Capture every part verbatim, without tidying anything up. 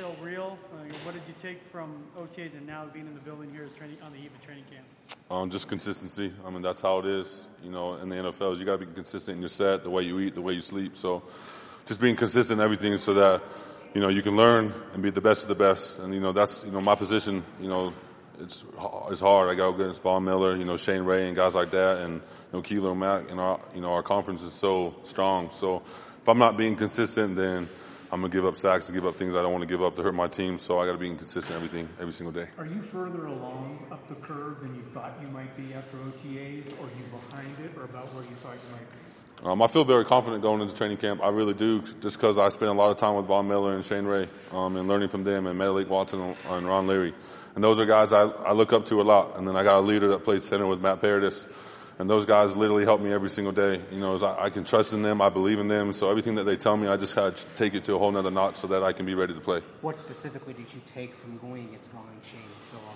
still real? Uh, what did you take from O T As and now being in the building here as training, on the eve of training camp? Um, just consistency. I mean, that's how it is. You know, in the N F L, you got to be consistent in your set, the way you eat, the way you sleep. So just being consistent in everything so that, you know, you can learn and be the best of the best. And, you know, that's, you know, my position, you know, it's it's hard. I got to go against Von Miller, you know, Shane Ray and guys like that. And, you know, Kilo Mack, and our, you know, our conference is so strong. So if I'm not being consistent, then I'm going to give up sacks and give up things I don't want to give up to hurt my team. So I got to be consistent everything, every single day. Are you further along up the curve than you thought you might be after O T As, or are you behind it, or about where you thought you might be? Um, I feel very confident going into training camp. I really do, just because I spent a lot of time with Von Miller and Shane Ray um, and learning from them, and Menelik Watson and Ron Leary. And those are guys I, I look up to a lot. And then I got a leader that plays center with Matt Paradis. And those guys literally help me every single day. You know, as I, I can trust in them, I believe in them. So everything that they tell me, I just got to take it to a whole nother notch so that I can be ready to play. What specifically did you take from going against Ron and Shane so often?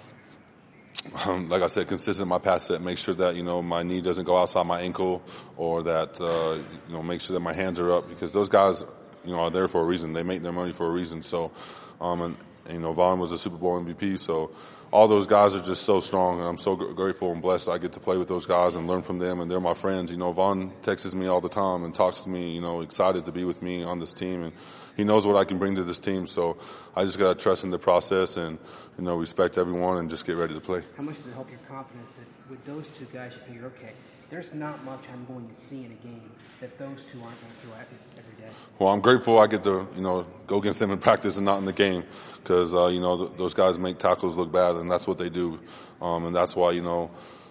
Um, like I said, consistent in my pass set. Make sure that, you know, my knee doesn't go outside my ankle, or that, uh, you know, make sure that my hands are up, because those guys, you know, are there for a reason. They make their money for a reason. So, um, and, you know, Vaughn was a Super Bowl M V P. So all those guys are just so strong, and I'm so gr- grateful and blessed I get to play with those guys and learn from them, and they're my friends. You know, Vaughn texts me all the time and talks to me, you know, excited to be with me on this team, and he knows what I can bring to this team. So I just got to trust in the process and, you know, respect everyone and just get ready to play. How much does it help your confidence that with those two guys you figure, okay, there's not much I'm going to see in a game that those two aren't going to throw at me every day? Well, I'm grateful I get to, you know, go against them in practice and not in the game, because, uh, you know, th- those guys make tackles look bad, and that's what they do. Um, and that's why, you know,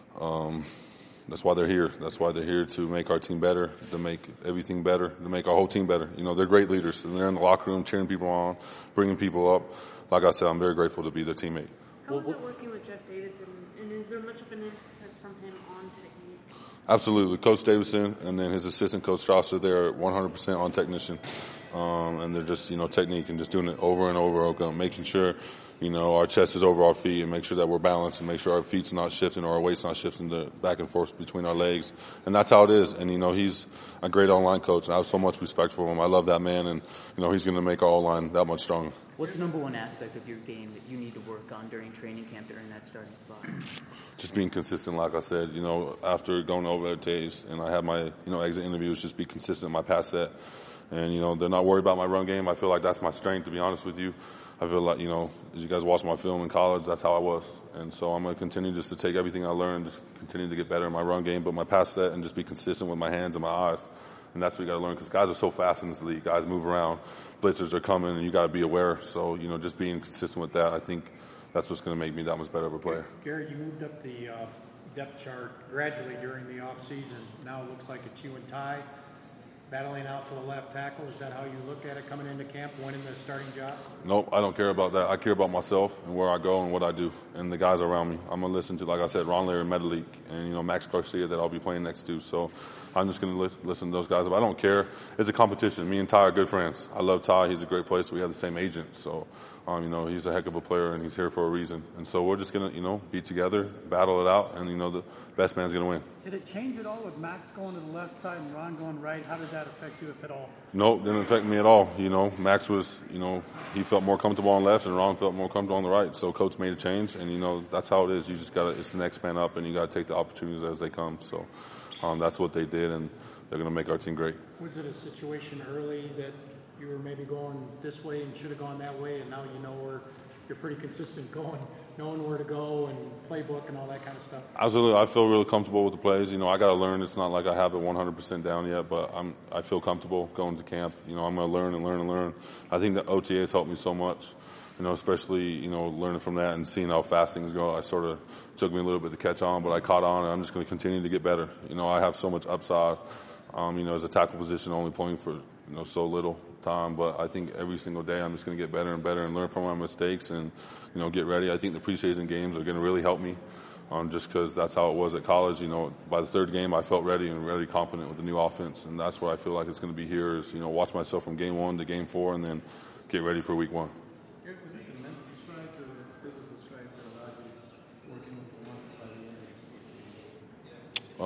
um, that's why they're here. That's why they're here, to make our team better, to make everything better, to make our whole team better. You know, they're great leaders, and they're in the locker room cheering people on, bringing people up. Like I said, I'm very grateful to be their teammate. How was it working with Jeff Davidson, and is there much of an emphasis from him on technique? Absolutely. Coach Davidson and then his assistant, Coach Strasser, they're one hundred percent on technician. Um, and they're just, you know, technique and just doing it over and over, over, making sure, you know, our chest is over our feet, and make sure that we're balanced, and make sure our feet's not shifting or our weight's not shifting the back and forth between our legs. And that's how it is. And, you know, he's a great online coach, and I have so much respect for him. I love that man, and, you know, he's going to make our O-line that much stronger. What's the number one aspect of your game that you need to work on during training camp, during that starting spot? Just being consistent, like I said. You know, after going over the days and I had my, you know, exit interviews, just be consistent in my pass set. And, you know, they're not worried about my run game. I feel like that's my strength, to be honest with you. I feel like, you know, as you guys watch my film in college, that's how I was. And so I'm going to continue just to take everything I learned, just continue to get better in my run game, but my pass set, and just be consistent with my hands and my eyes. And that's what you got to learn, because guys are so fast in this league. Guys move around. Blitzers are coming, and you got to be aware. So, you know, just being consistent with that, I think that's what's going to make me that much better of a player. Gary, you moved up the uh, depth chart gradually during the offseason. Now it looks like it's you and Ty battling out for the left tackle. Is that how you look at it coming into camp, winning the starting job? Nope, I don't care about that. I care about myself and where I go and what I do and the guys around me. I'm going to listen to, like I said, Ron Leary and Menelik and, you know, Max Garcia that I'll be playing next to. So I'm just going to li- listen to those guys. But I don't care. It's a competition. Me and Ty are good friends. I love Ty. He's a great player. So we have the same agent. So, um, you know, he's a heck of a player, and he's here for a reason. And so we're just going to, you know, be together, battle it out, and, you know, the best man's going to win. Did it change at all with Max going to the left side and Ron going right? How did that affect you, if at all? No, didn't affect me at all. You know, Max was, you know, he felt more comfortable on left, and Ron felt more comfortable on the right. So coach made a change, and, you know, that's how it is. You just got to, it's the next man up, and you got to take the opportunities as they come. So um, that's what they did, and they're going to make our team great. Was it a situation early that you were maybe going this way and should have gone that way, and now you know where you're pretty consistent going, knowing where to go and playbook and all that kind of stuff? Absolutely. I feel really comfortable with the plays. You know, I got to learn. It's not like I have it one hundred percent down yet, but I'm, I feel comfortable going to camp. You know, I'm going to learn and learn and learn. I think the O T As helped me so much, you know, especially, you know, learning from that and seeing how fast things go. I sort of took me a little bit to catch on, but I caught on, and I'm just going to continue to get better. You know, I have so much upside. Um, you know, as a tackle position, only playing for, you know, so little time, but I think every single day I'm just going to get better and better and learn from my mistakes and, you know, get ready. I think the preseason games are going to really help me, um, just because that's how it was at college. You know, by the third game I felt ready and really confident with the new offense, and that's what I feel like it's going to be here is, you know, watch myself from game one to game four and then get ready for week one. Was it the mental strength or the physical strength that allowed you working with the one by the end? Um,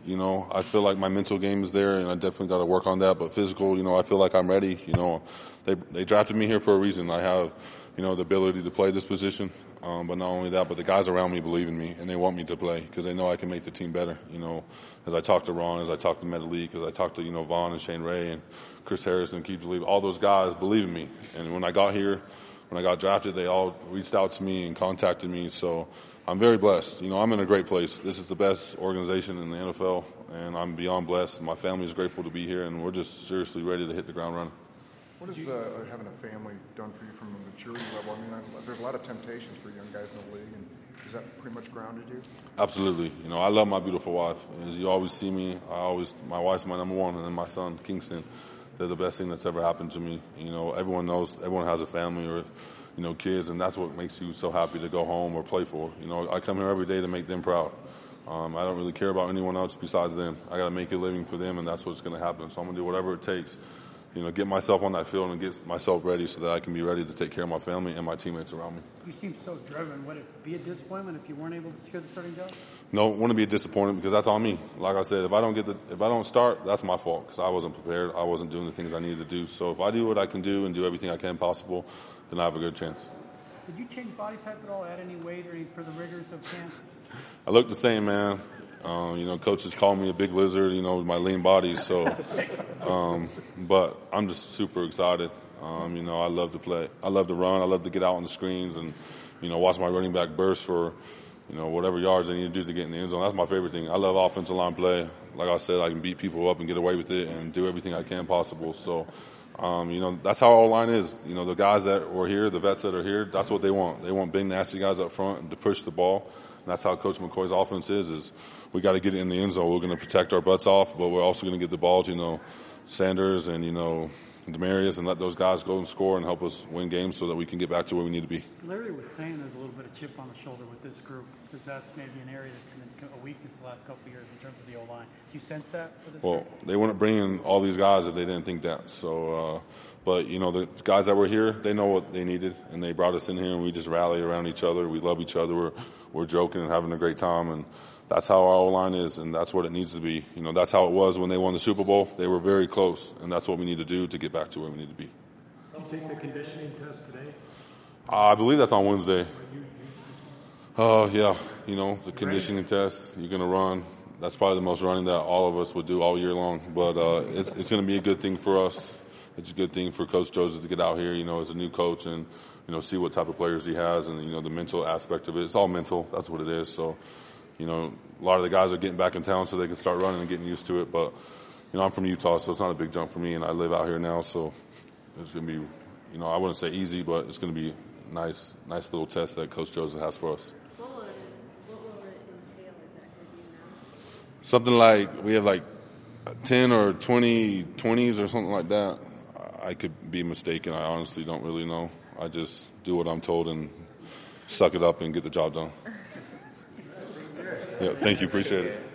You know, I feel like my mental game is there, and I definitely got to work on that. But physical, you know, I feel like I'm ready. You know, they they drafted me here for a reason. I have, you know, the ability to play this position. Um, but not only that, but the guys around me believe in me, and they want me to play because they know I can make the team better. You know, as I talk to Ron, as I talk to Metalik, as I talk to, you know, Vaughn and Shane Ray and Chris Harris and Keith Lee, all those guys believe in me. And when I got here, when I got drafted, they all reached out to me and contacted me. So I'm very blessed. You know, I'm in a great place. This is the best organization in the N F L, and I'm beyond blessed. My family is grateful to be here, and we're just seriously ready to hit the ground running. What has uh, having a family done for you from a maturity level? I mean, I, there's a lot of temptations for young guys in the league, and has that pretty much grounded you? Absolutely. You know, I love my beautiful wife. As you always see me, I always my wife's my number one, and then my son Kingston. They're the best thing that's ever happened to me. You know, everyone knows, everyone has a family or, you know, kids, and that's what makes you so happy to go home or play for. You know, I come here every day to make them proud. Um, I don't really care about anyone else besides them. I got to make a living for them, and that's what's going to happen. So I'm going to do whatever it takes. You know, get myself on that field and get myself ready so that I can be ready to take care of my family and my teammates around me. You seem so driven. Would it be a disappointment if you weren't able to secure the starting job? No, wouldn't be a disappointment because that's on me. Like I said, if I don't get the, if I don't start, that's my fault because I wasn't prepared. I wasn't doing the things I needed to do. So if I do what I can do and do everything I can possible, then I have a good chance. Did you change body type at all? Add any weight or any for the rigors of camp? I look the same, man. Um, you know, coaches call me a big lizard, you know, with my lean body. So, um, but I'm just super excited. Um, you know, I love to play. I love to run. I love to get out on the screens and, you know, watch my running back burst for, you know, whatever yards they need to do to get in the end zone. That's my favorite thing. I love offensive line play. Like I said, I can beat people up and get away with it and do everything I can possible. So, um, you know, that's how our line is. You know, the guys that were here, the vets that are here, that's what they want. They want big, nasty guys up front to push the ball. And that's how Coach McCoy's offense is, is we got to get it in the end zone. We're going to protect our butts off, but we're also going to get the ball to, you know, Sanders and, you know, Demarius and let those guys go and score and help us win games so that we can get back to where we need to be. Larry was saying there's a little bit of chip on the shoulder with this group because that's maybe an area that's been a weakness the last couple of years in terms of the O-line. Do you sense that for this Well, group? they wouldn't bring in all these guys if they didn't think that. So, uh, but, you know, the guys that were here, they know what they needed, and they brought us in here, and we just rally around each other. We love each other. We're, we're joking and having a great time, and that's how our O-line is, and that's what it needs to be. You know, that's how it was when they won the Super Bowl. They were very close, and that's what we need to do to get back to where we need to be. Did you take the conditioning test today? Uh, I believe that's on Wednesday. Oh, uh, yeah. You know, the conditioning test, you're going to run. That's probably the most running that all of us would do all year long. But uh, it's, it's going to be a good thing for us. It's a good thing for Coach Joseph to get out here, you know, as a new coach and, you know, see what type of players he has and, you know, the mental aspect of it. It's all mental. That's what it is. So, you know, a lot of the guys are getting back in town so they can start running and getting used to it. But, you know, I'm from Utah, so it's not a big jump for me, and I live out here now. So it's going to be, you know, I wouldn't say easy, but it's going to be a nice, nice little test that Coach Joseph has for us. What will it, what will it entail exactly, do you know? Something like we have like ten or twenty twenties or something like that. I could be mistaken. I honestly don't really know. I just do what I'm told and suck it up and get the job done. Yeah, thank you. Appreciate it.